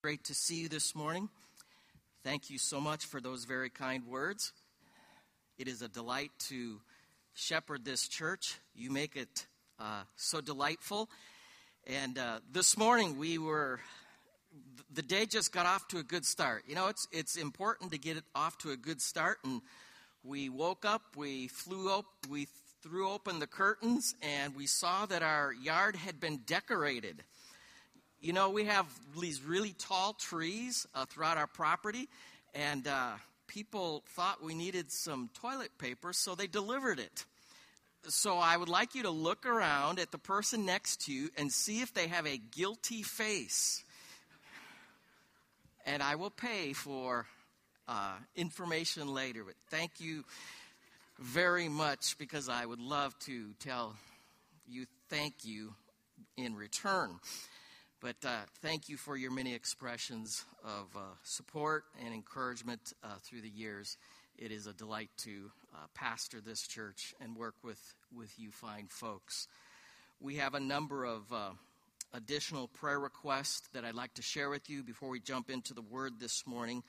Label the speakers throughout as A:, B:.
A: great to see you this morning. Thank you so much for those very kind words. It is a delight to shepherd this church. You make it so delightful. And this morning the day just got off to a good start. You know, it's important to get it off to a good start. And we woke up, we threw open the curtains, and we saw that our yard had been decorated. You know, we have these really tall trees throughout our property, and people thought we needed some toilet paper, so they delivered it. So I would like you to look around at the person next to you and see if they have a guilty face. And I will pay for information later, but thank you very much, because I would love to tell you thank you in return. But thank you for your many expressions of support and encouragement through the years. It is a delight to pastor this church and work with you fine folks. We have a number of additional prayer requests that I'd like to share with you before we jump into the Word this morning.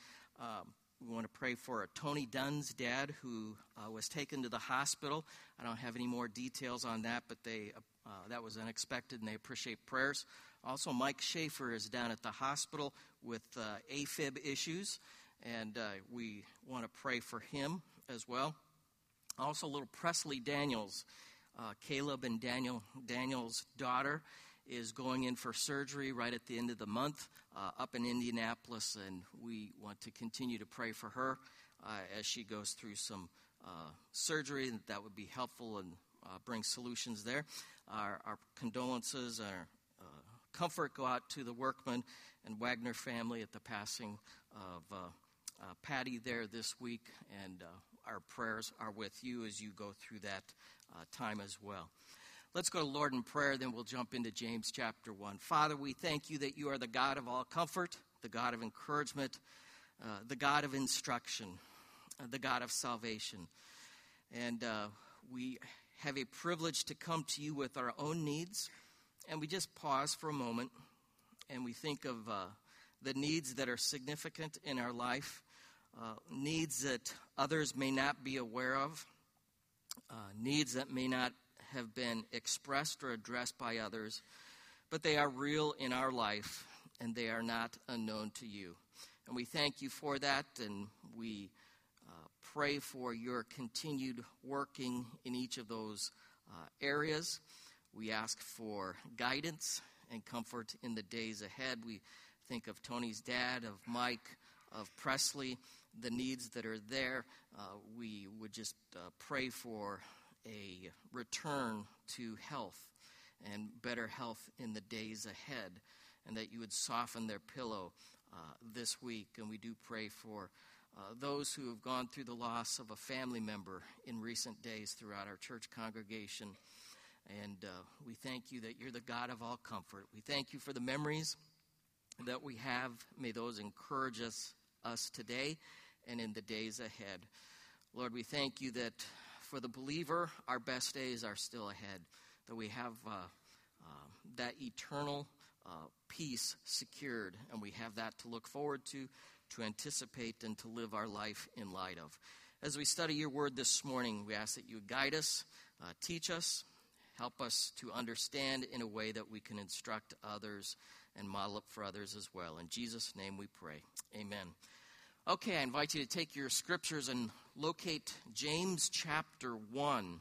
A: We want to pray for Tony Dunn's dad, who was taken to the hospital. I don't have any more details on that, but that was unexpected, and they appreciate prayers. Also, Mike Schaefer is down at the hospital with AFib issues, and we want to pray for him as well. Also, little Presley Daniels, Caleb and Daniel's daughter, is going in for surgery right at the end of the month up in Indianapolis, and we want to continue to pray for her as she goes through some surgery that would be helpful and bring solutions there. Our condolences, our comfort go out to the Workman and Wagner family at the passing of Patty there this week, and our prayers are with you as you go through that time as well. Let's go to Lord in prayer, then we'll jump into James chapter 1. Father, we thank you that you are the God of all comfort, the God of encouragement, the God of instruction, the God of salvation. And we have a privilege to come to you with our own needs, and we just pause for a moment, and we think of the needs that are significant in our life, needs that others may not be aware of, needs that may not have been expressed or addressed by others, but they are real in our life, and they are not unknown to you. And we thank you for that, and we pray for your continued working in each of those areas. We ask for guidance and comfort in the days ahead. We think of Tony's dad, of Mike, of Presley, the needs that are there. We would just pray for a return to health and better health in the days ahead, and that you would soften their pillow this week. And we do pray for those who have gone through the loss of a family member in recent days throughout our church congregation. And we thank you that you're the God of all comfort. We thank you for the memories that we have. May those encourage us today and in the days ahead. Lord, we thank you that for the believer, our best days are still ahead, that we have that eternal peace secured, and we have that to look forward to anticipate, and to live our life in light of. As we study your word this morning, we ask that you would guide us, teach us, help us to understand in a way that we can instruct others and model it for others as well. In Jesus' name we pray. Amen. Okay, I invite you to take your scriptures and locate James chapter 1.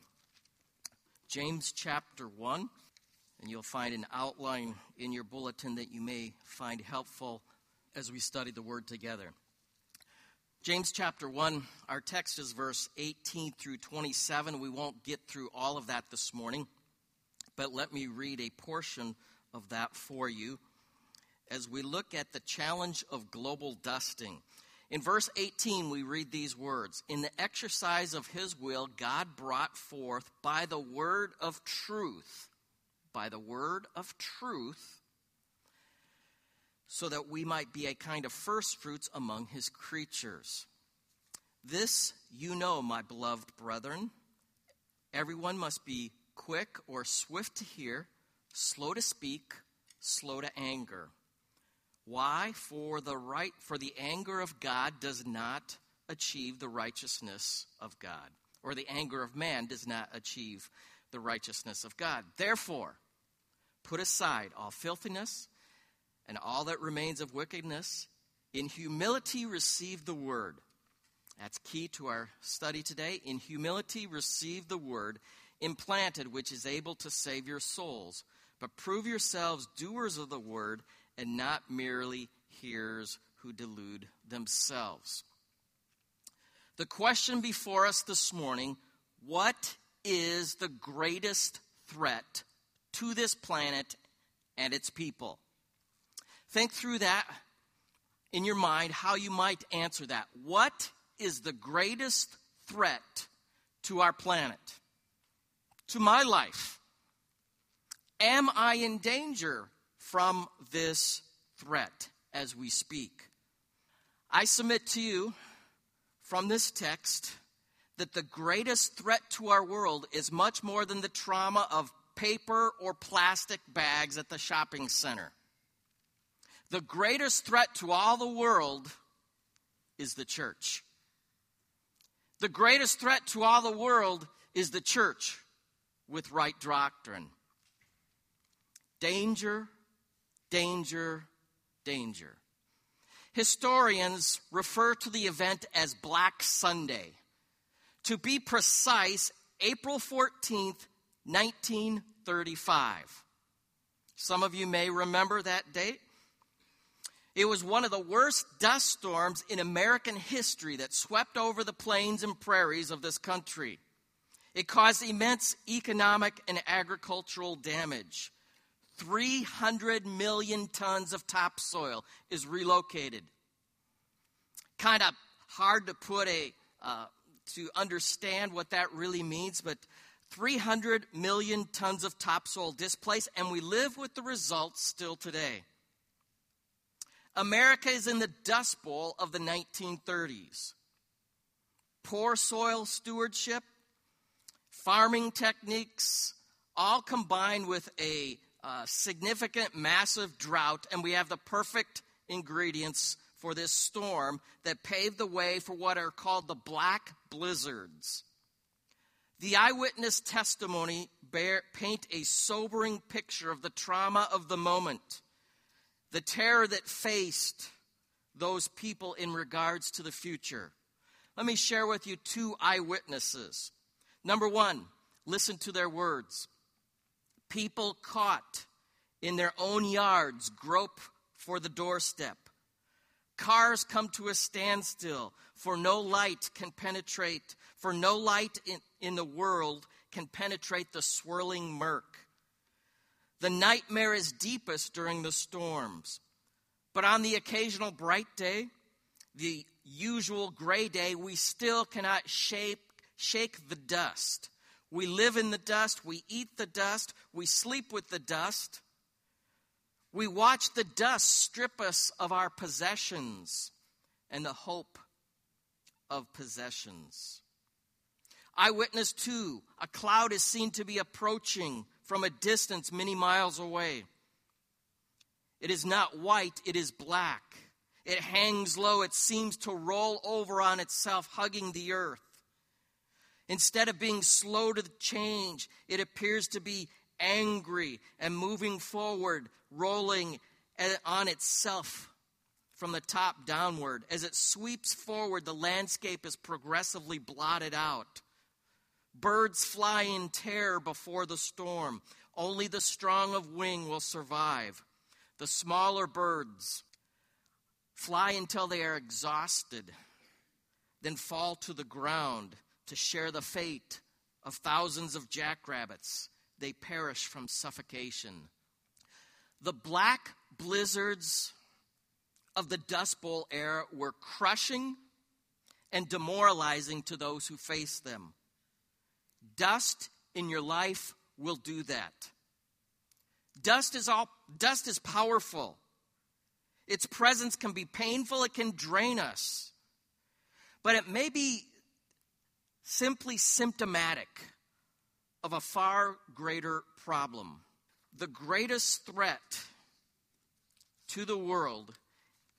A: James chapter 1, and you'll find an outline in your bulletin that you may find helpful as we study the word together. James chapter 1, our text is verse 18 through 27. We won't get through all of that this morning, but let me read a portion of that for you as we look at the challenge of global dusting. In verse 18, we read these words: "In the exercise of his will, God brought forth by the word of truth, so that we might be a kind of first fruits among his creatures. This you know, my beloved brethren, everyone must be quick or swift to hear, slow to speak, slow to anger. Why? For the anger of God does not achieve the righteousness of God, or the anger of man does not achieve the righteousness of God. Therefore, put aside all filthiness and all that remains of wickedness. In humility receive the word. That's key to our study today. In humility receive the word implanted, which is able to save your souls. But prove yourselves doers of the word and not merely hearers who delude themselves. The question before us this morning, what is the greatest threat to this planet and its people? Think through that in your mind, how you might answer that. What is the greatest threat to our planet, to my life? Am I in danger from this threat as we speak? I submit to you from this text that the greatest threat to our world is much more than the trauma of paper or plastic bags at the shopping center. The greatest threat to all the world is the church. The greatest threat to all the world is the church with right doctrine. Danger, danger, danger. Historians refer to the event as Black Sunday. To be precise, April 14th, 1935. Some of you may remember that date. It was one of the worst dust storms in American history that swept over the plains and prairies of this country. It caused immense economic and agricultural damage. 300 million tons of topsoil is relocated. Kind of hard to put to understand what that really means, but 300 million tons of topsoil displaced, and we live with the results still today. America is in the Dust Bowl of the 1930s. Poor soil stewardship, farming techniques, all combined with a significant, massive drought, and we have the perfect ingredients for this storm that paved the way for what are called the black blizzards. The eyewitness testimony paint a sobering picture of the trauma of the moment, the terror that faced those people in regards to the future. Let me share with you two eyewitnesses. Number one, listen to their words. People caught in their own yards grope for the doorstep. Cars come to a standstill, for no light in the world can penetrate the swirling murk. The nightmare is deepest during the storms. But on the occasional bright day, the usual gray day, we still cannot shake the dust. We live in the dust, we eat the dust, we sleep with the dust. We watch the dust strip us of our possessions and the hope of possessions. Eyewitness 2, a cloud is seen to be approaching from a distance many miles away. It is not white, it is black. It hangs low, it seems to roll over on itself, hugging the earth. Instead of being slow to change, it appears to be angry and moving forward, rolling on itself from the top downward. As it sweeps forward, the landscape is progressively blotted out. Birds fly in terror before the storm. Only the strong of wing will survive. The smaller birds fly until they are exhausted, then fall to the ground to share the fate of thousands of jackrabbits. They perish from suffocation. The black blizzards of the Dust Bowl era were crushing and demoralizing to those who faced them. Dust in your life will do that. Dust is powerful. Its presence can be painful, it can drain us. But it may be simply symptomatic of a far greater problem. The greatest threat to the world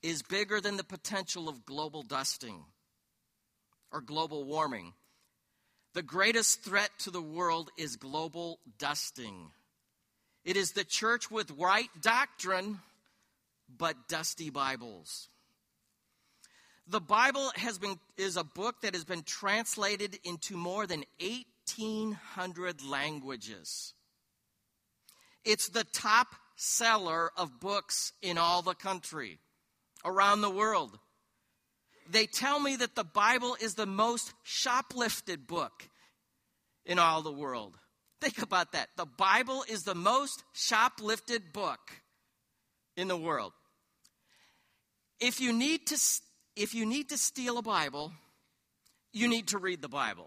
A: is bigger than the potential of global dusting or global warming. The greatest threat to the world is global dusting. It is the church with right doctrine, but dusty Bibles. The Bible is a book that has been translated into more than 1,800 languages. It's the top seller of books in all the country, around the world. They tell me that the Bible is the most shoplifted book in all the world. Think about that. The Bible is the most shoplifted book in the world. If you need to steal a Bible, you need to read the Bible.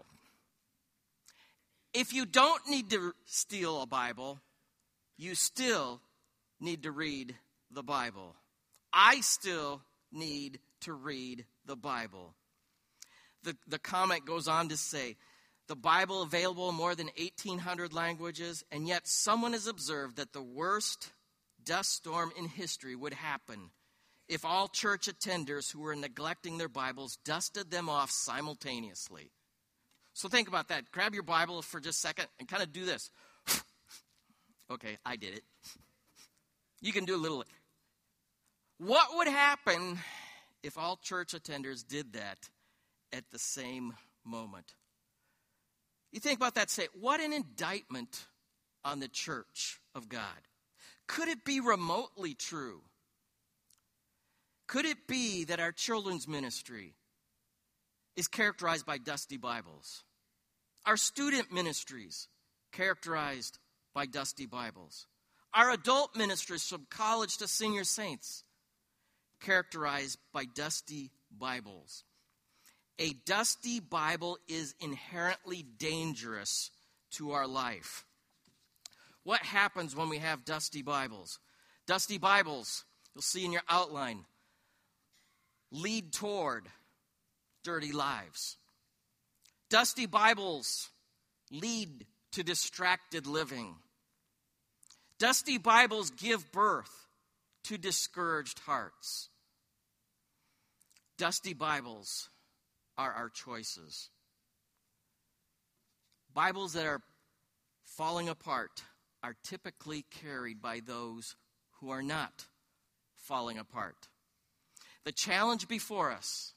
A: If you don't need to steal a Bible, you still need to read the Bible. I still need to read the Bible. The comment goes on to say, the Bible available in more than 1,800 languages, and yet someone has observed that the worst dust storm in history would happen if all church attenders who were neglecting their Bibles dusted them off simultaneously. So think about that. Grab your Bible for just a second and kind of do this. Okay, I did it. You can do a little. What would happen if all church attenders did that at the same moment? You think about that, say, what an indictment on the church of God. Could it be remotely true? Could it be that our children's ministry is characterized by dusty Bibles? Our student ministries characterized by dusty Bibles? Our adult ministries from college to senior saints characterized by dusty Bibles? A dusty Bible is inherently dangerous to our life. What happens when we have dusty Bibles? Dusty Bibles, you'll see in your outline, lead toward dirty lives. Dusty Bibles lead to distracted living. Dusty Bibles give birth to discouraged hearts. Dusty Bibles are our choices. Bibles that are falling apart are typically carried by those who are not falling apart. The challenge before us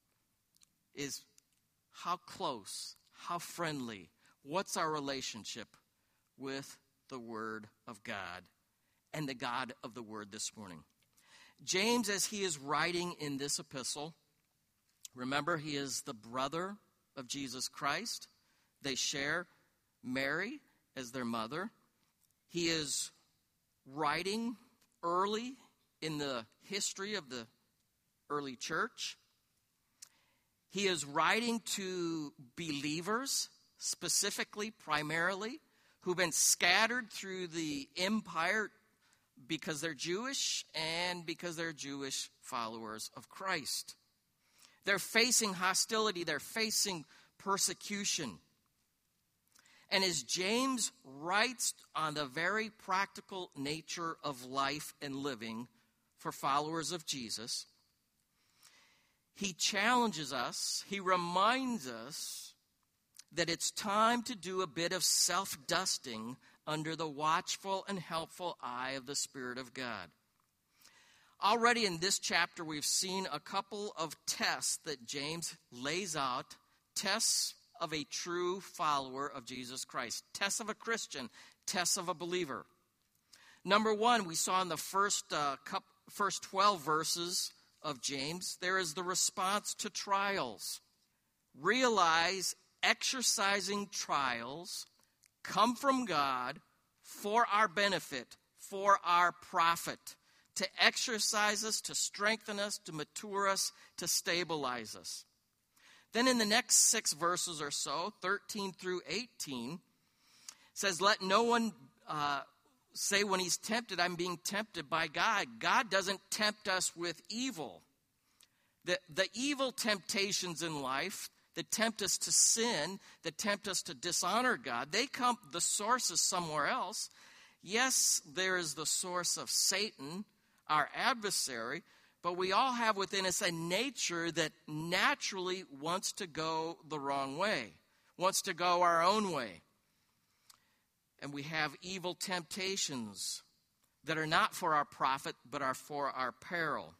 A: is how close, how friendly, what's our relationship with the Word of God and the God of the Word this morning. James, as he is writing in this epistle, remember, he is the brother of Jesus Christ. They share Mary as their mother. He is writing early in the history of the early church. He is writing to believers, specifically, primarily, who've been scattered through the empire because they're Jewish and because they're Jewish followers of Christ. They're facing hostility. They're facing persecution. And as James writes on the very practical nature of life and living for followers of Jesus, he challenges us, he reminds us that it's time to do a bit of self-dusting under the watchful and helpful eye of the Spirit of God. Already in this chapter, we've seen a couple of tests that James lays out, tests of a true follower of Jesus Christ, tests of a Christian, tests of a believer. Number one, we saw in the first 12 verses of James, there is the response to trials. Realize exercising trials come from God for our benefit, for our profit, to exercise us, to strengthen us, to mature us, to stabilize us. Then in the next 6 verses or so, 13 through 18, says, let no one say when he's tempted, I'm being tempted by God. God doesn't tempt us with evil. The evil temptations in life that tempt us to sin, that tempt us to dishonor God, the source is somewhere else. Yes, there is the source of Satan, our adversary, But we all have within us a nature that naturally wants to go the wrong way, wants to go our own way. And we have evil temptations that are not for our profit, but are for our peril.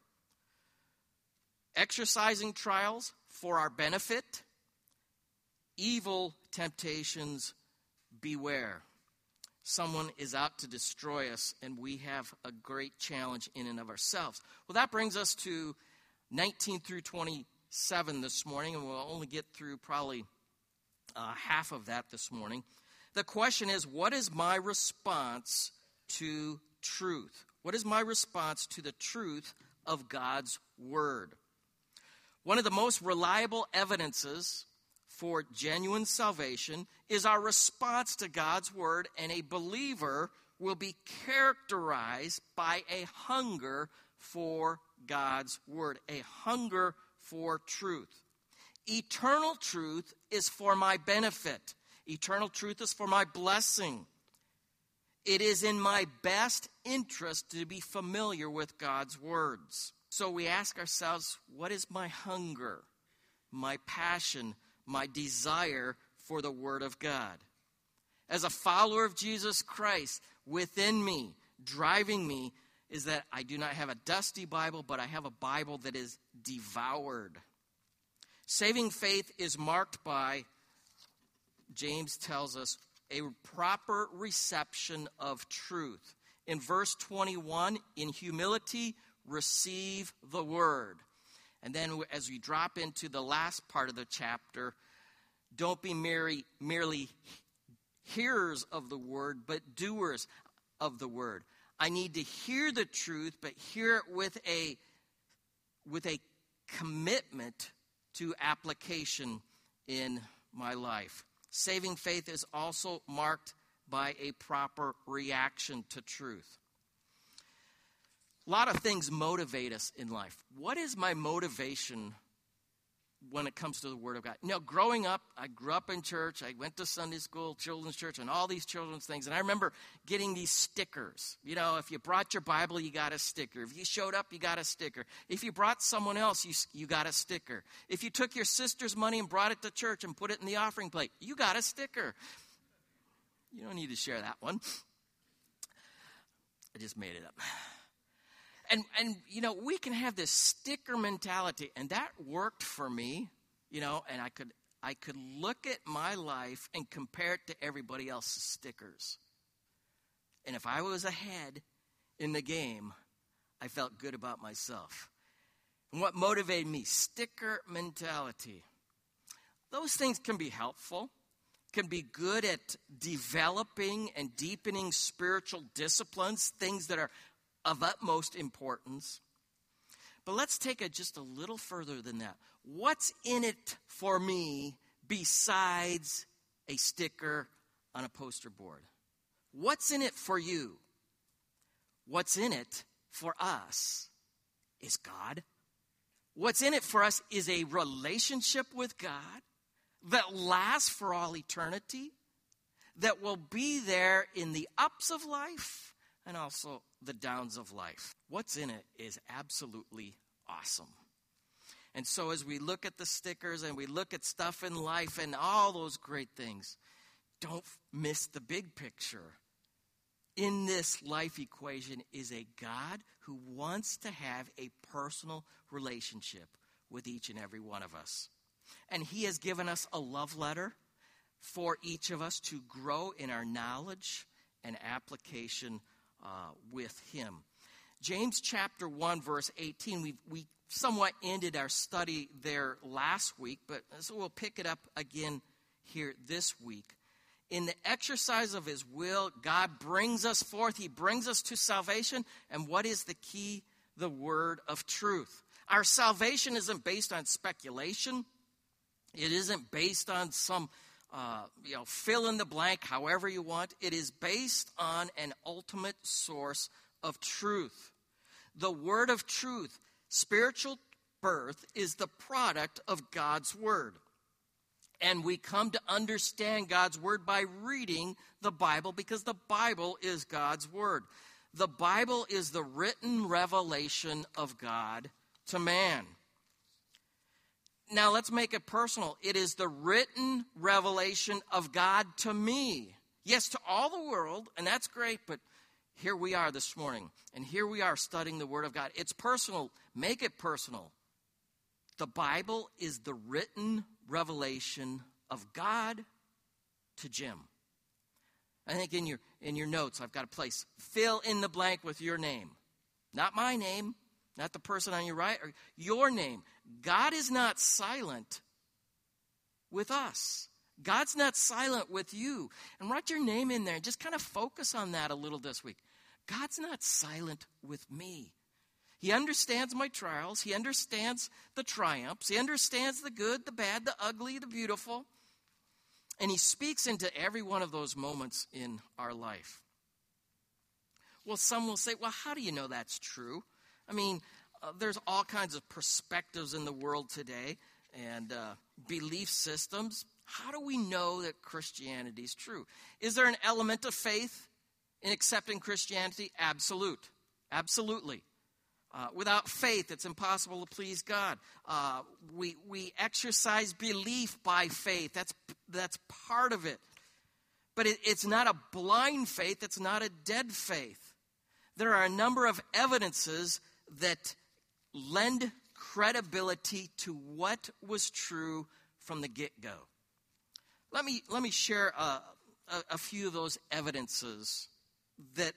A: Exercising trials for our benefit. Evil temptations, beware. Someone is out to destroy us, and we have a great challenge in and of ourselves. Well, that brings us to 19 through 27 this morning, and we'll only get through probably half of that this morning. The question is, what is my response to truth? What is my response to the truth of God's Word? One of the most reliable evidences for genuine salvation is our response to God's Word, and a believer will be characterized by a hunger for God's Word, a hunger for truth. Eternal truth is for my benefit. Eternal truth is for my blessing. It is in my best interest to be familiar with God's words. So we ask ourselves, what is my hunger, my passion, my desire for the Word of God? As a follower of Jesus Christ, within me, driving me, is that I do not have a dusty Bible, but I have a Bible that is devoured. Saving faith is marked by, James tells us, a proper reception of truth. In verse 21, in humility, receive the Word. And then as we drop into the last part of the chapter, don't be merely hearers of the Word, but doers of the Word. I need to hear the truth, but hear it with a commitment to application in my life. Saving faith is also marked by a proper reaction to truth. A lot of things motivate us in life. What is my motivation when it comes to the Word of God? You know, growing up, I grew up in church. I went to Sunday school, children's church, and all these children's things. And I remember getting these stickers. You know, if you brought your Bible, you got a sticker. If you showed up, you got a sticker. If you brought someone else, you got a sticker. If you took your sister's money and brought it to church and put it in the offering plate, you got a sticker. You don't need to share that one. I just made it up. And you know, we can have this sticker mentality, and that worked for me, you know, and I could look at my life and compare it to everybody else's stickers. And if I was ahead in the game, I felt good about myself. And what motivated me? Sticker mentality. Those things can be helpful, can be good at developing and deepening spiritual disciplines, things that are of utmost importance. But let's take it just a little further than that. What's in it for me besides a sticker on a poster board? What's in it for you? What's in it for us is God. What's in it for us is a relationship with God that lasts for all eternity, that will be there in the ups of life and also the downs of life. What's in it is absolutely awesome. And so as we look at the stickers and we look at stuff in life and all those great things, don't miss the big picture. In this life equation is a God who wants to have a personal relationship with each and every one of us. And he has given us a love letter for each of us to grow in our knowledge and application with him. James chapter 1, verse 18, we somewhat ended our study there last week, but so we'll pick it up again here this week. In the exercise of his will, God brings us forth. He brings us to salvation. And what is the key? The word of truth. Our salvation isn't based on speculation. It isn't based on some fill in the blank however you want. It is based on an ultimate source of truth. The word of truth, spiritual birth, is the product of God's word. And we come to understand God's word by reading the Bible, because the Bible is God's word. The Bible is the written revelation of God to man. Now let's make it personal. It is the written revelation of God to me. Yes, to all the world, and that's great, but here we are this morning, and here we are studying the Word of God. It's personal. Make it personal. The Bible is the written revelation of God to Jim. I think in your notes, I've got a place. Fill in the blank with your name. Not my name, not the person on your right, or your name. God is not silent with us. God's not silent with you. And write your name in there and just kind of focus on that a little this week. God's not silent with me. He understands my trials. He understands the triumphs. He understands the good, the bad, the ugly, the beautiful. And he speaks into every one of those moments in our life. Well, some will say, well, how do you know that's true? I mean, there's all kinds of perspectives in the world today and belief systems. How do we know that Christianity is true? Is there an element of faith in accepting Christianity? Absolutely. Without faith, it's impossible to please God. We exercise belief by faith. That's part of it. But it's not a blind faith. It's not a dead faith. There are a number of evidences that lend credibility to what was true from the get-go. Let me share a few of those evidences that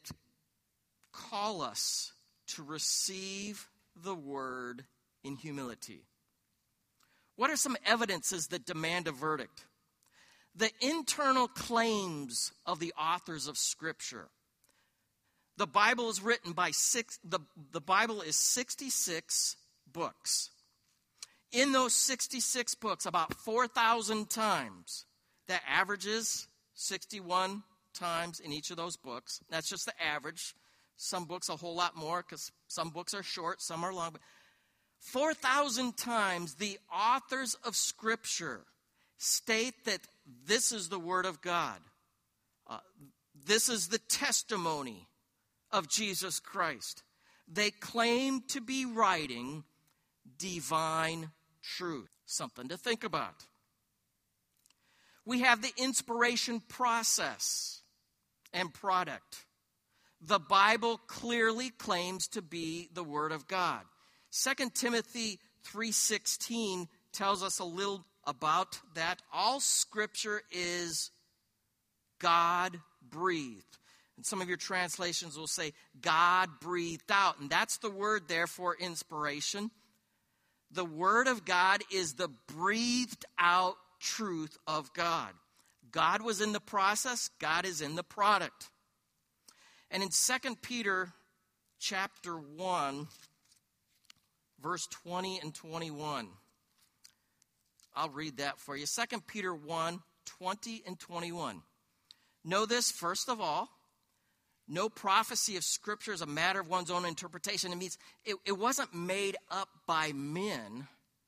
A: call us to receive the word in humility. What are some evidences that demand a verdict? The internal claims of the authors of Scripture. The Bible is written by the Bible is 66 books. In those 66 books, about 4,000 times, that averages 61 times in each of those books. That's just the average. Some books a whole lot more because some books are short, some are long. But 4,000 times the authors of Scripture state that this is the Word of God. This is the testimony of Jesus Christ. They claim to be writing divine truth. Something to think about. We have the inspiration process and product. The Bible clearly claims to be the Word of God. 2 Timothy 3:16 tells us a little about that. All Scripture is God-breathed. And some of your translations will say God breathed out. And that's the word there for inspiration. The Word of God is the breathed out truth of God. God was in the process. God is in the product. And in 2 Peter chapter 1, verse 20 and 21, I'll read that for you. 2 Peter 1, 20 and 21. Know this, first of all, no prophecy of Scripture is a matter of one's own interpretation. It means it wasn't made up by men.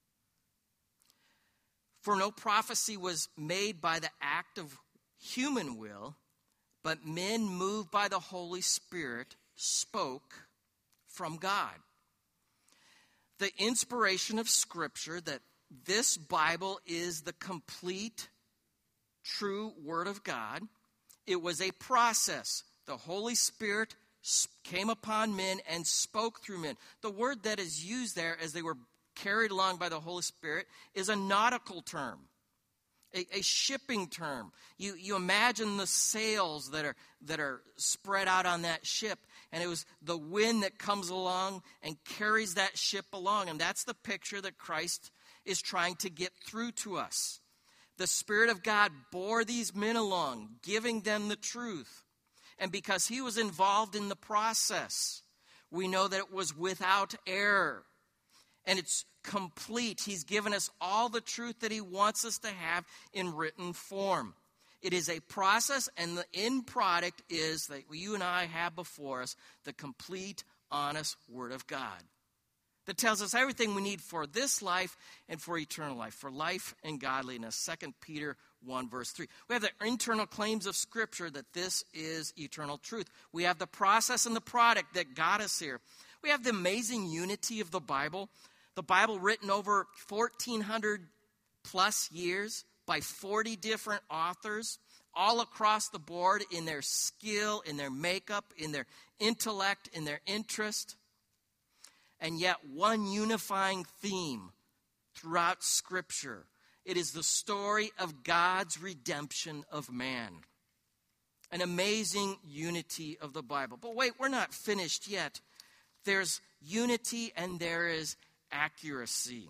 A: For no prophecy was made by the act of human will, but men moved by the Holy Spirit spoke from God. The inspiration of Scripture, that this Bible is the complete, true Word of God, it was a process. The Holy Spirit came upon men and spoke through men. The word that is used there as they were carried along by the Holy Spirit is a nautical term, a shipping term. You imagine the sails that are spread out on that ship, and it was the wind that comes along and carries that ship along. And that's the picture that Christ is trying to get through to us. The Spirit of God bore these men along, giving them the truth. And because he was involved in the process, we know that it was without error. And it's complete. He's given us all the truth that he wants us to have in written form. It is a process, and the end product is that you and I have before us the complete, honest Word of God that tells us everything we need for this life and for eternal life, for life and godliness. 2 Peter 1, verse 3. We have the internal claims of Scripture that this is eternal truth. We have the process and the product that got us here. We have the amazing unity of the Bible. The Bible written over 1,400 plus years by 40 different authors, all across the board in their skill, in their makeup, in their intellect, in their interest. And yet one unifying theme throughout Scripture. It is the story of God's redemption of man. An amazing unity of the Bible. But wait, we're not finished yet. There's unity and there is accuracy.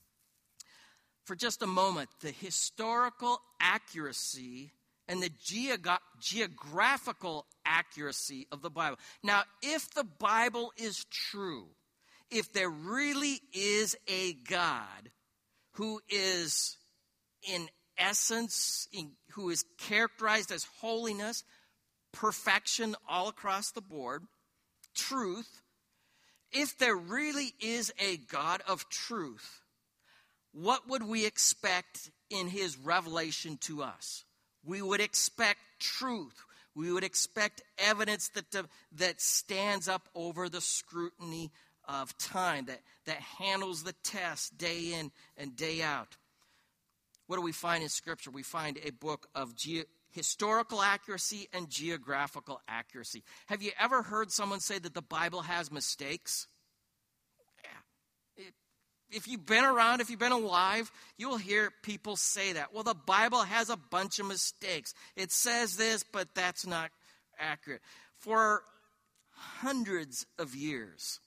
A: For just a moment, the historical accuracy and the geographical accuracy of the Bible. Now, if the Bible is true, if there really is a God who is in essence, who is characterized as holiness, perfection all across the board, truth, if there really is a God of truth, what would we expect in his revelation to us? We would expect truth. We would expect evidence that stands up over the scrutiny of time, that handles the test day in and day out. What do we find in Scripture? We find a book of historical accuracy and geographical accuracy. Have you ever heard someone say that the Bible has mistakes? Yeah. If you've been around, if you've been alive, you'll hear people say that. Well, the Bible has a bunch of mistakes. It says this, but that's not accurate. For hundreds of years,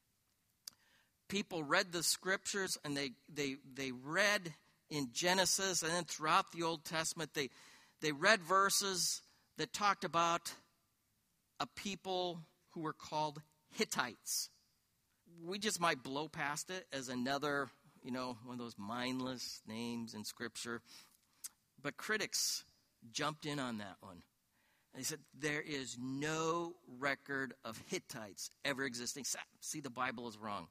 A: people read the Scriptures, and they read in Genesis and then throughout the Old Testament, they read verses that talked about a people who were called Hittites. We just might blow past it as another, one of those mindless names in Scripture. But critics jumped in on that one. They said, there is no record of Hittites ever existing. See, the Bible is wrong.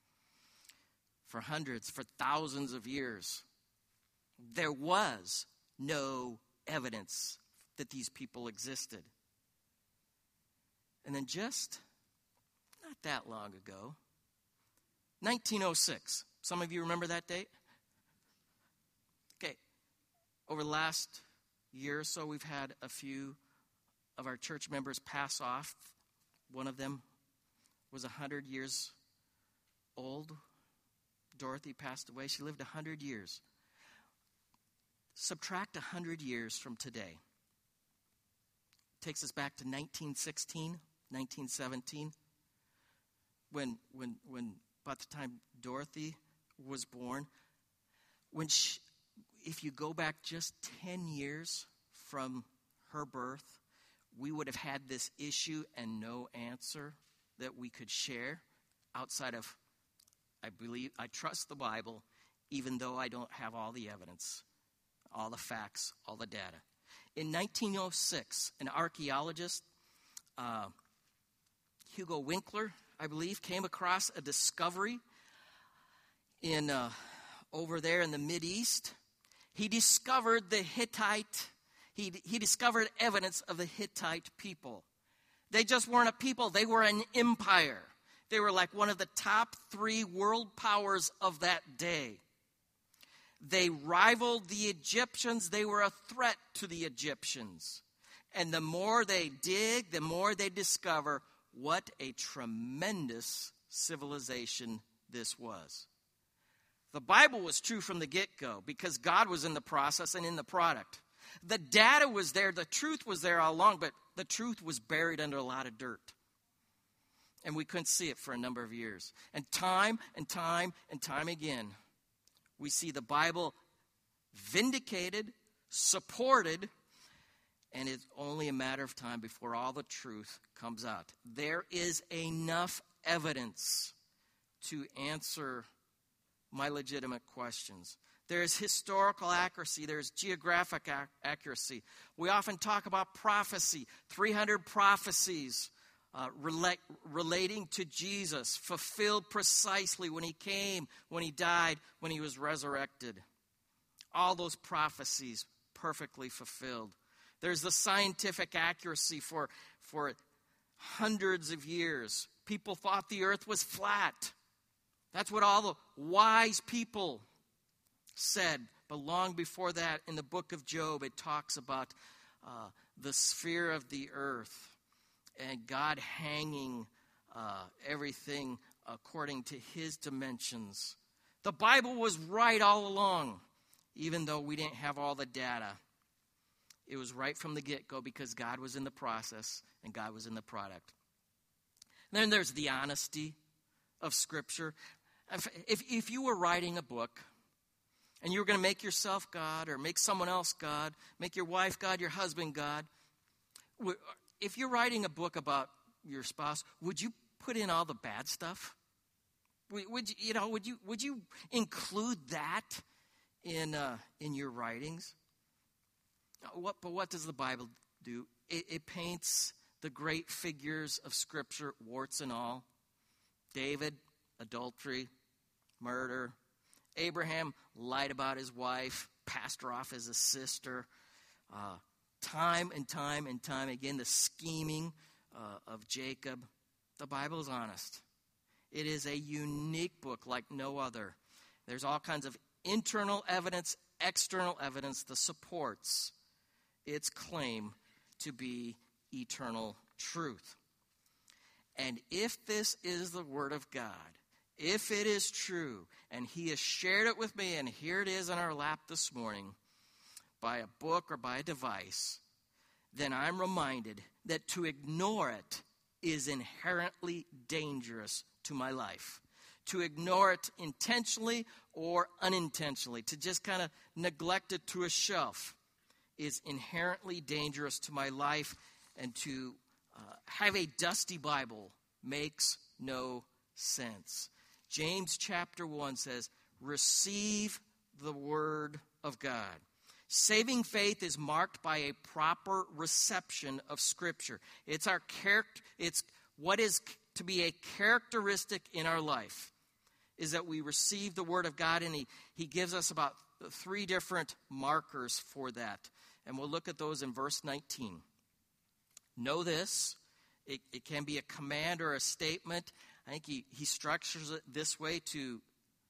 A: For hundreds, for thousands of years, there was no evidence that these people existed. And then just not that long ago, 1906. Some of you remember that date? Okay. Over the last year or so, we've had a few of our church members pass off. One of them was 100 years old. Dorothy passed away. She lived 100 years. Subtract 100 years from today. Takes us back to 1916, 1917. When about the time Dorothy was born, if you go back just 10 years from her birth, we would have had this issue and no answer that we could share outside of, I trust the Bible, even though I don't have all the evidence, all the facts, all the data. In 1906, an archaeologist, Hugo Winkler, I believe, came across a discovery in over there in the Mideast. He discovered the Hittite. He discovered evidence of the Hittite people. They just weren't a people; they were an empire. They were like one of the top 3 world powers of that day. They rivaled the Egyptians. They were a threat to the Egyptians. And the more they dig, the more they discover what a tremendous civilization this was. The Bible was true from the get-go because God was in the process and in the product. The data was there. The truth was there all along, but the truth was buried under a lot of dirt. And we couldn't see it for a number of years. And time and time and time again, we see the Bible vindicated, supported, and it's only a matter of time before all the truth comes out. There is enough evidence to answer my legitimate questions. There is historical accuracy. There is geographic accuracy. We often talk about prophecy, 300 prophecies relating to Jesus, fulfilled precisely when he came, when he died, when he was resurrected. All those prophecies perfectly fulfilled. There's the scientific accuracy for hundreds of years. people thought the earth was flat. That's what all the wise people said. But long before that, in the book of Job, it talks about the sphere of the earth and God hanging everything according to his dimensions. The Bible was right all along, even though we didn't have all the data. It was right from the get-go because God was in the process and God was in the product. And then there's the honesty of Scripture. If you were writing a book and you were going to make yourself God or make someone else God, make your wife God, your husband God, if you're writing a book about your spouse, would you put in all the bad stuff? Would you include that in your writings? But what does the Bible do? It paints the great figures of Scripture, warts and all. David, adultery, murder. Abraham lied about his wife, passed her off as a sister. Time and time and time again, the scheming of Jacob. The Bible is honest. It is a unique book like no other. There's all kinds of internal evidence, external evidence that supports its claim to be eternal truth. And if this is the Word of God, if it is true, and He has shared it with me, and here it is in our lap this morning, by a book or by a device, then I'm reminded that to ignore it is inherently dangerous to my life. To ignore it intentionally or unintentionally, to just kind of neglect it to a shelf, is inherently dangerous to my life, and to have a dusty Bible makes no sense. James chapter 1 says, receive the word of God. Saving faith is marked by a proper reception of Scripture. It's what is to be a characteristic in our life, is that we receive the word of God, and he gives us about 3 different markers for that. And we'll look at those in verse 19. Know this. It can be a command or a statement. I think he structures it this way to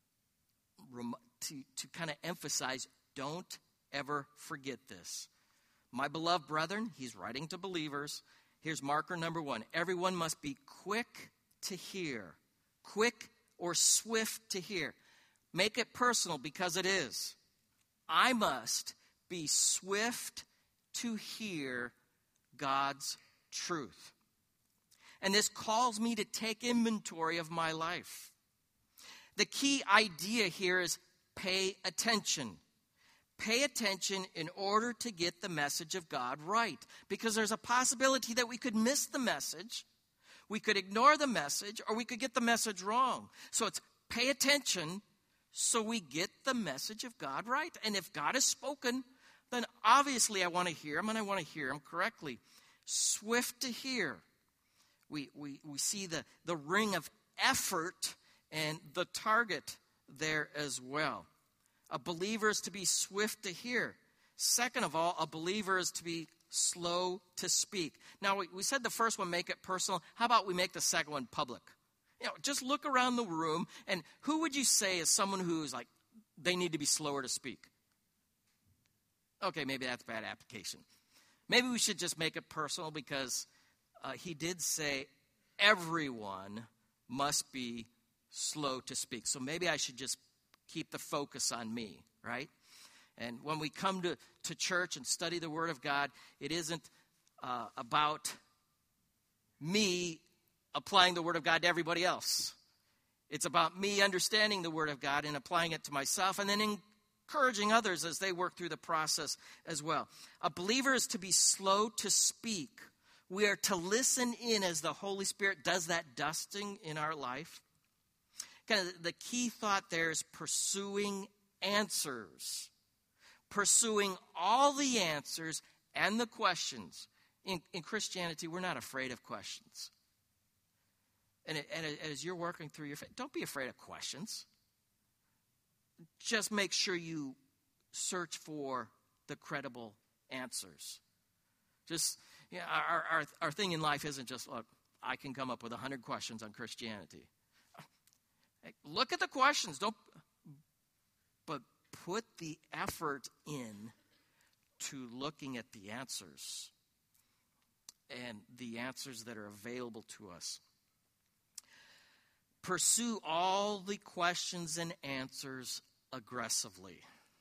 A: kind of emphasize, don't ever forget this. My beloved brethren, he's writing to believers. Here's marker number 1. Everyone must be quick to hear. Quick or swift to hear. Make it personal, because it is. I must be swift to hear God's truth. And this calls me to take inventory of my life. The key idea here is pay attention. Pay attention in order to get the message of God right. Because there's a possibility that we could miss the message, we could ignore the message, or we could get the message wrong. So it's pay attention so we get the message of God right. And if God has spoken, then obviously I want to hear him, and I want to hear him correctly. Swift to hear. We see the ring of effort and the target there as well. A believer is to be swift to hear. Second of all, a believer is to be slow to speak. Now, we said the first one, make it personal. How about we make the second one public? Just look around the room, and who would you say is someone who's like, they need to be slower to speak? Okay, maybe that's bad application. Maybe we should just make it personal, because he did say everyone must be slow to speak. So maybe I should just keep the focus on me, right? And when we come to church and study the Word of God, it isn't about me applying the Word of God to everybody else. It's about me understanding the Word of God and applying it to myself, and then encouraging others as they work through the process as well. A believer is to be slow to speak. We are to listen in as the Holy Spirit does that dusting in our life. Kind of the key thought there is pursuing answers. Pursuing all the answers and the questions. In Christianity, we're not afraid of questions. And as you're working through your faith, don't be afraid of questions. Just make sure you search for the credible answers. Just, our thing in life isn't just, look, I can come up with 100 questions on Christianity. Hey, look at the questions, but put the effort in to looking at the answers and the answers that are available to us. Pursue all the questions and answers aggressively.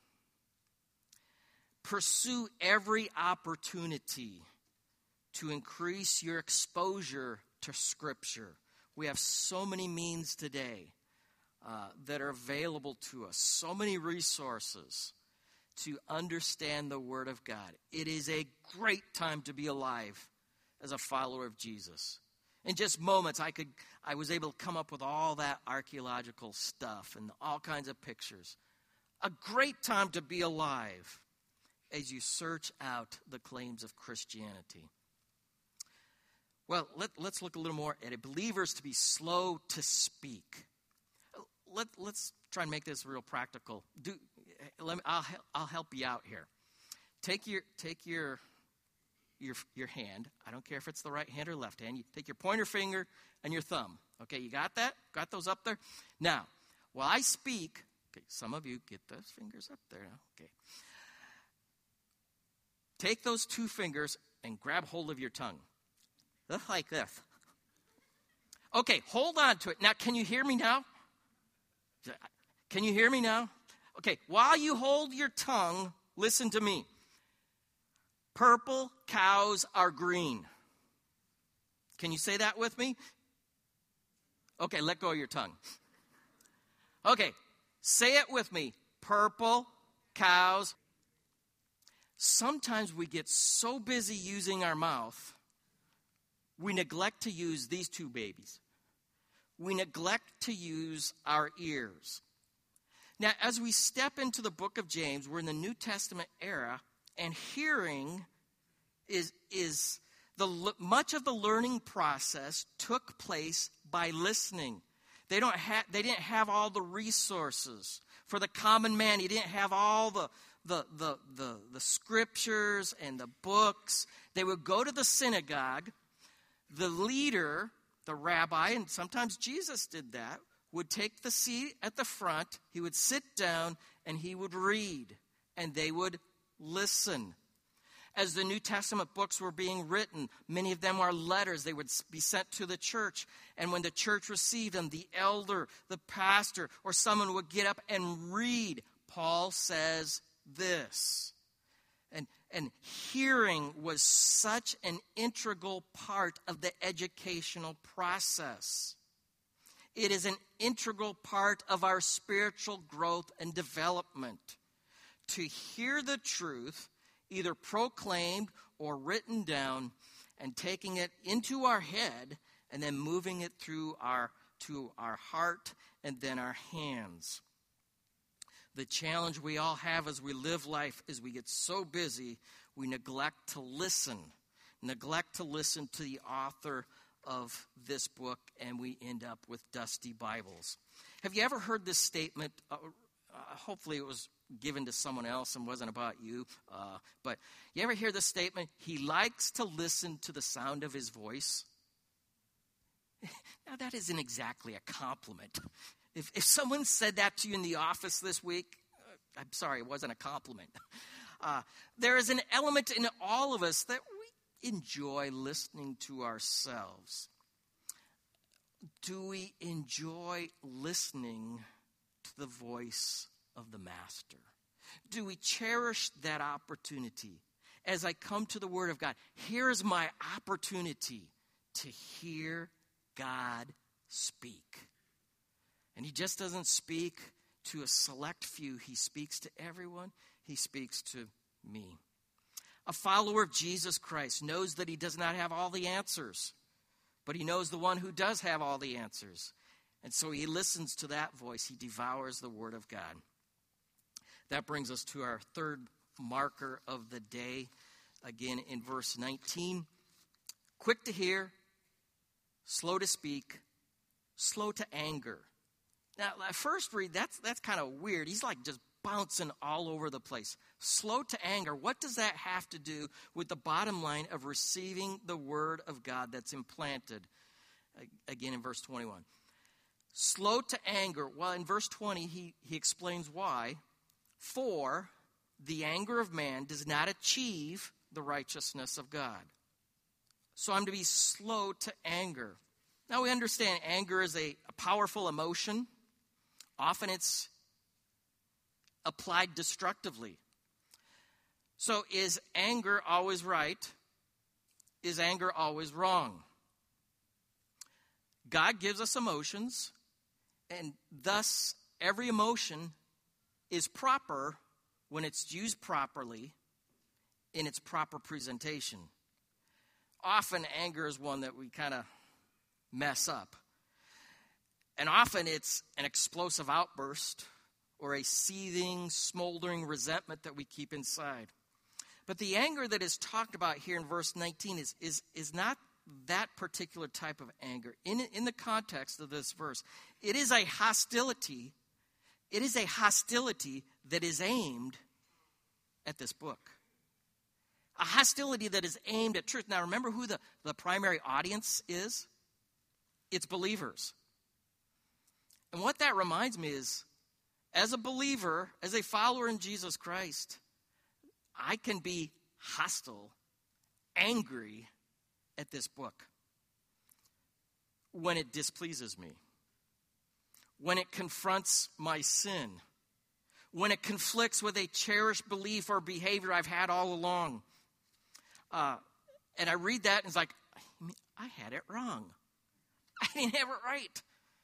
A: Pursue every opportunity to increase your exposure to Scripture. We have so many means today that are available to us, so many resources to understand the Word of God. It is a great time to be alive as a follower of Jesus. In just moments, I was able to come up with all that archaeological stuff and all kinds of pictures. A great time to be alive as you search out the claims of Christianity. Well, let's look a little more at it. Believers to be slow to speak. Let's try and make this real practical. I'll help you out here. Take your hand. I don't care if it's the right hand or left hand. You take your pointer finger and your thumb. Okay, you got that? Got those up there? Now, while I speak, okay, some of you get those fingers up there now. Okay. Take those two fingers and grab hold of your tongue. Just like this. Okay, hold on to it. Now, can you hear me now? Can you hear me now? Okay, while you hold your tongue, listen to me. Purple cows are green. Can you say that with me? Okay, let go of your tongue. Okay, say it with me. Purple cows. Sometimes we get so busy using our mouth, we neglect to use these two babies. We neglect to use our ears. Now, as we step into the book of James, we're in the New Testament era, and hearing is much of the learning process took place by listening. They didn't have all the resources. For the common man, he didn't have all the scriptures and the books. They would go to the synagogue. The leader, the rabbi, and sometimes Jesus did that, would take the seat at the front. He would sit down and he would read, and they would listen. As the New Testament books were being written, many of them are letters. They would be sent to the church. And when the church received them, the elder, the pastor, or someone would get up and read. Paul says this. And hearing was such an integral part of the educational process. It is an integral part of our spiritual growth and development. To hear the truth, either proclaimed or written down, and taking it into our head, and then moving it through to our heart and then our hands. The challenge we all have as we live life is we get so busy, we neglect to listen to the author of this book, and we end up with dusty Bibles. Have you ever heard this statement? Hopefully it was given to someone else and wasn't about you. But you ever hear this statement? He likes to listen to the sound of his voice. Now, that isn't exactly a compliment. If someone said that to you in the office this week, I'm sorry, it wasn't a compliment. There is an element in all of us that we enjoy listening to ourselves. Do we enjoy listening to the voice of the Master? Do we cherish that opportunity? As I come to the Word of God, here is my opportunity to hear God speak. And he just doesn't speak to a select few. He speaks to everyone. He speaks to me. A follower of Jesus Christ knows that he does not have all the answers, but he knows the one who does have all the answers. And so he listens to that voice. He devours the Word of God. That brings us to our third marker of the day. Again, in verse 19. Quick to hear, slow to speak, slow to anger. Now, at first read, that's kind of weird. He's like just bouncing all over the place. Slow to anger. What does that have to do with the bottom line of receiving the Word of God that's implanted? again in verse 21. Slow to anger. Well, in verse 20, he explains why. For the anger of man does not achieve the righteousness of God. So I'm to be slow to anger. Now we understand anger is a powerful emotion. Often it's applied destructively. So is anger always right? Is anger always wrong? God gives us emotions, and thus every emotion is proper when it's used properly in its proper presentation. Often anger is one that we kind of mess up. And often it's an explosive outburst or a seething, smoldering resentment that we keep inside. But the anger that is talked about here in verse 19 is not that particular type of anger. In the context of this verse, it is a hostility. It is a hostility that is aimed at this book. A hostility that is aimed at truth. Now remember who the primary audience is? It's believers. And what that reminds me is, as a believer, as a follower in Jesus Christ, I can be hostile, angry at this book when it displeases me, when it confronts my sin, when it conflicts with a cherished belief or behavior I've had all along. And I read that and it's like, I had it wrong. I didn't have it right.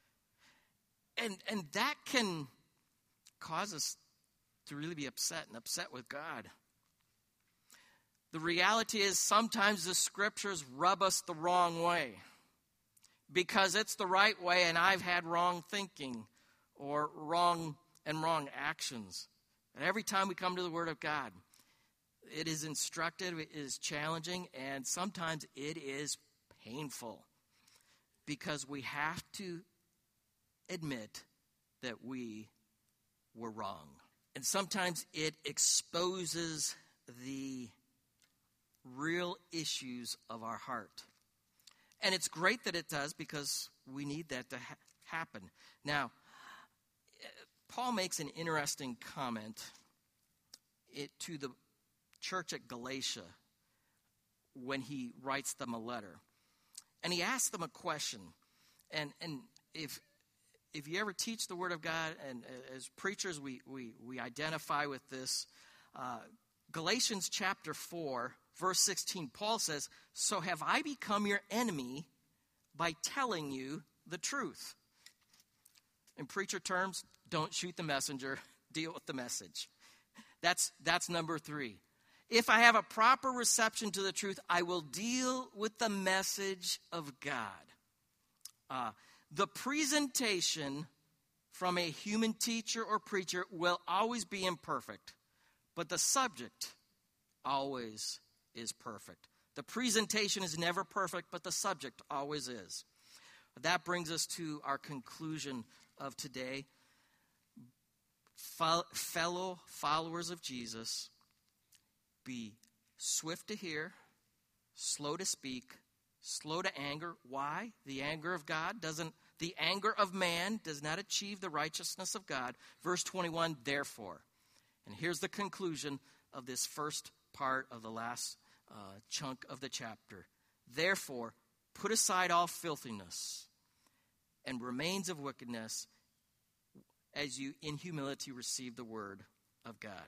A: And that can cause us to really be upset with God. The reality is sometimes the scriptures rub us the wrong way because it's the right way and I've had wrong thinking or wrong actions. And every time we come to the Word of God, it is instructive, it is challenging, and sometimes it is painful because we have to admit that we were wrong. And sometimes it exposes the real issues of our heart. And it's great that it does because we need that to happen. Now, Paul makes an interesting comment to the church at Galatia when he writes them a letter. And he asks them a question. And if you ever teach the Word of God, and as preachers we identify with this, Galatians chapter 4, verse 16, Paul says, "So have I become your enemy by telling you the truth?" In preacher terms, don't shoot the messenger, deal with the message. That's number 3. If I have a proper reception to the truth, I will deal with the message of God. The presentation from a human teacher or preacher will always be imperfect, but the subject always is perfect. The presentation is never perfect, but the subject always is. That brings us to our conclusion of today. Fellow followers of Jesus, be swift to hear, slow to speak, slow to anger. Why? The anger of man does not achieve the righteousness of God. Verse 21, therefore. And here's the conclusion of this first part of the last chunk of the chapter. Therefore, put aside all filthiness and remains of wickedness as you in humility receive the word of God.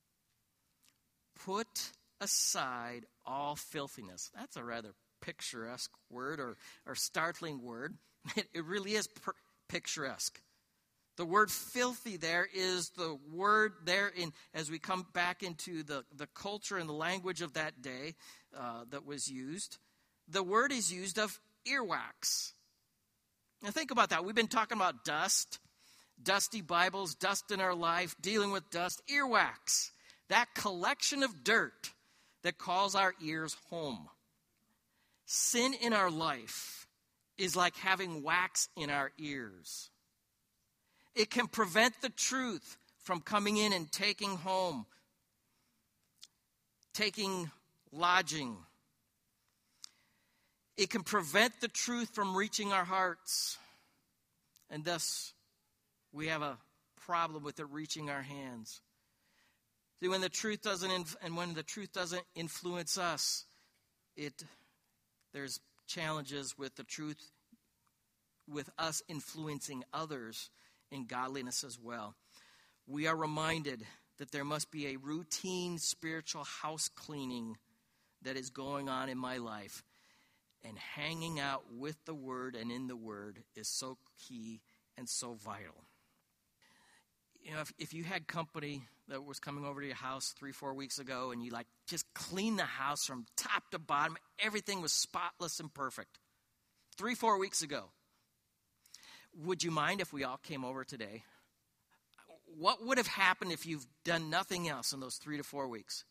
A: Put aside all filthiness. That's a rather picturesque word or startling word. It really is picturesque. The word filthy there is the word there as we come back into the culture and the language of that day that was used. The word is used of earwax. Now think about that. We've been talking about dust, dusty Bibles, dust in our life, dealing with dust. Earwax, that collection of dirt that calls our ears home. Sin in our life is like having wax in our ears. It can prevent the truth from coming in and taking home, taking lodging. It can prevent the truth from reaching our hearts. And thus, we have a problem with it reaching our hands. See, when the truth doesn't influence us, there's challenges with the truth, with us influencing others in godliness as well. We are reminded that there must be a routine spiritual house cleaning that is going on in my life. And hanging out with the Word and in the Word is so key and so vital. You know, if you had company that was coming over to your house 3-4 weeks ago and you just cleaned the house from top to bottom, everything was spotless and perfect. 3-4 weeks ago. Would you mind if we all came over today? What would have happened if you've done nothing else in those 3 to 4 weeks?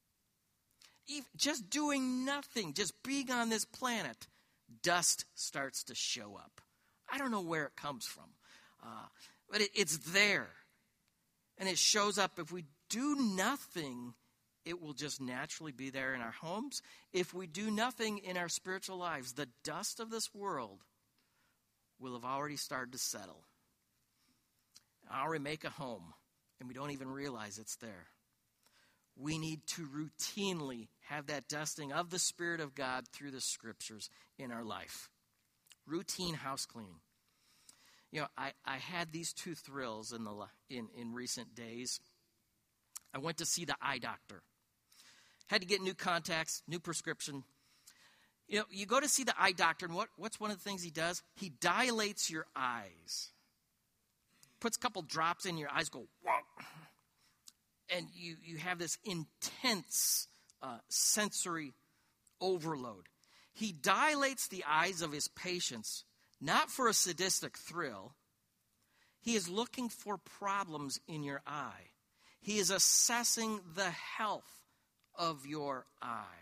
A: Just doing nothing, just being on this planet, dust starts to show up. I don't know where it comes from, but it's there. And it shows up. If we do nothing, it will just naturally be there in our homes. If we do nothing in our spiritual lives, the dust of this world will have already started to settle. Already make a home, and we don't even realize it's there. We need to routinely have that dusting of the Spirit of God through the Scriptures in our life. Routine house cleaning. You know, I had these two thrills in recent days. I went to see the eye doctor. Had to get new contacts, new prescription. You know, you go to see the eye doctor, and what's one of the things he does? He dilates your eyes. Puts a couple drops in your eyes, go, whoa. And you have this intense sensory overload. He dilates the eyes of his patients, not for a sadistic thrill. He is looking for problems in your eye. He is assessing the health of your eye.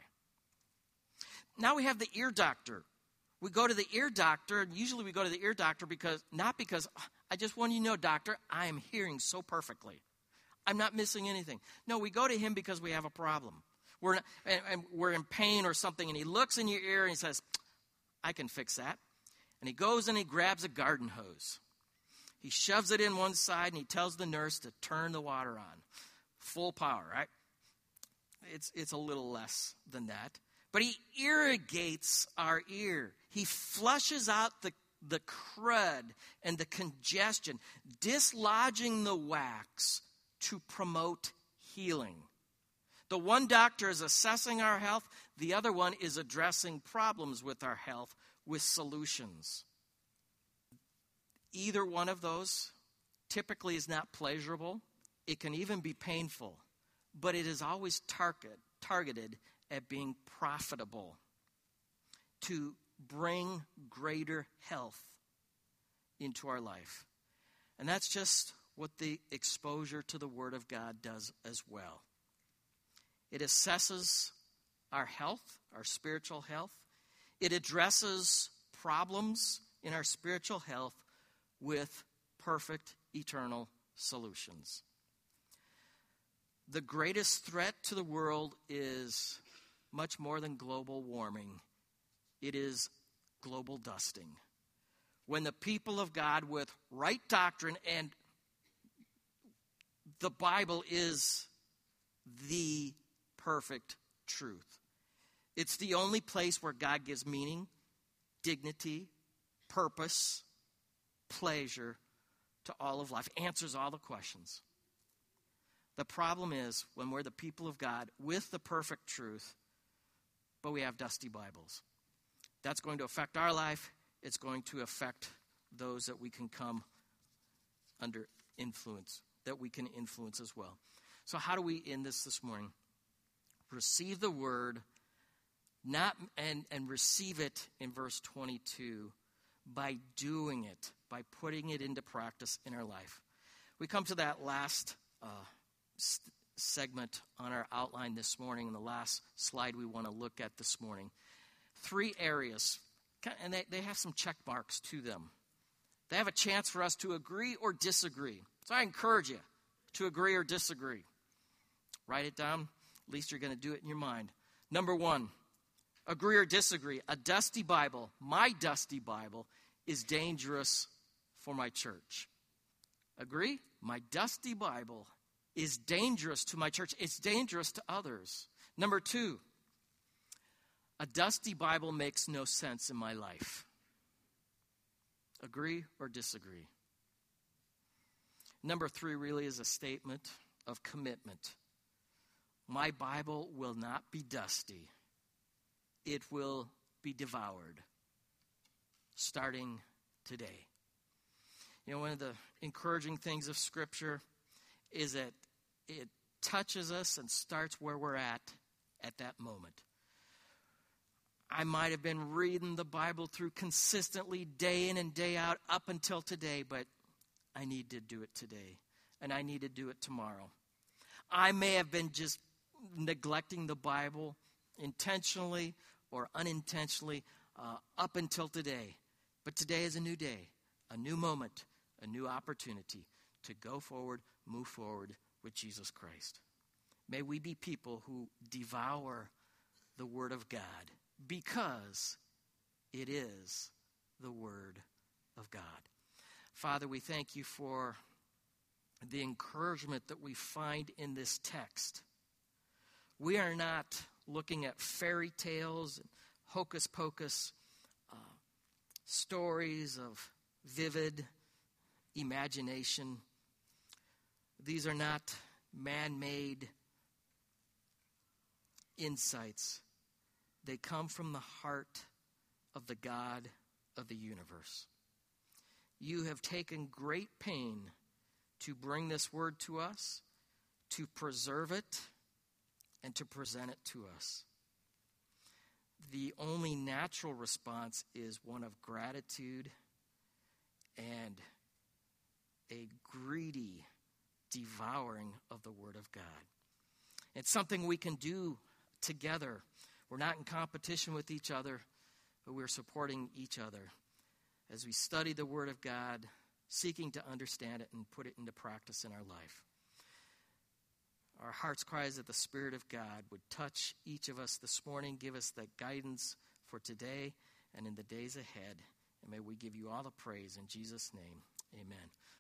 A: Now we have the ear doctor. We go to the ear doctor, and usually we go to the ear doctor not because, I just want you to know, doctor, I am hearing so perfectly. I'm not missing anything. No, we go to him because we have a problem. We're in pain or something, and he looks in your ear and he says, I can fix that. And he goes and he grabs a garden hose. He shoves it in one side, and he tells the nurse to turn the water on. Full power, right? It's a little less than that. But he irrigates our ear. He flushes out the crud and the congestion, dislodging the wax to promote healing. The one doctor is assessing our health. The other one is addressing problems with our health with solutions. Either one of those typically is not pleasurable. It can even be painful. But it is always targeted at being profitable to bring greater health into our life. And that's just what the exposure to the Word of God does as well. It assesses our health, our spiritual health. It addresses problems in our spiritual health with perfect eternal solutions. The greatest threat to the world is much more than global warming. It is global dusting. When the people of God with right doctrine, and the Bible is the perfect truth. It's the only place where God gives meaning, dignity, purpose, pleasure to all of life, answers all the questions. The problem is when we're the people of God with the perfect truth, but we have dusty Bibles. That's going to affect our life. It's going to affect those that we can come under influence, that we can influence as well. So how do we end this morning? Receive the word, and receive it in verse 22 by doing it, by putting it into practice in our life. We come to that last segment on our outline this morning, and the last slide we want to look at this morning. 3 areas, and they have some check marks to them. They have a chance for us to agree or disagree. So I encourage you to agree or disagree. Write it down. At least you're going to do it in your mind. Number 1, Agree or disagree, a dusty Bible, my dusty Bible, is dangerous for my church. Agree? My dusty Bible is dangerous to my church. It's dangerous to others. Number 2, a dusty Bible makes no sense in my life. Agree or disagree? Number 3 really is a statement of commitment. My Bible will not be dusty. It will be devoured starting today. You know, one of the encouraging things of Scripture is that it touches us and starts where we're at that moment. I might have been reading the Bible through consistently day in and day out up until today, but I need to do it today, and I need to do it tomorrow. I may have been just neglecting the Bible intentionally or unintentionally up until today. But today is a new day, a new moment, a new opportunity to go forward, move forward with Jesus Christ. May we be people who devour the Word of God because it is the Word of God. Father, we thank you for the encouragement that we find in this text. We are not looking at fairy tales and hocus pocus stories of vivid imagination. These are not man-made insights. They come from the heart of the God of the universe. You have taken great pain to bring this word to us, to preserve it, and to present it to us. The only natural response is one of gratitude and a greedy devouring of the Word of God. It's something we can do together. We're not in competition with each other, but we're supporting each other as we study the Word of God, seeking to understand it and put it into practice in our life. Our heart's cry is that the Spirit of God would touch each of us this morning, give us the guidance for today and in the days ahead. And may we give you all the praise in Jesus' name. Amen.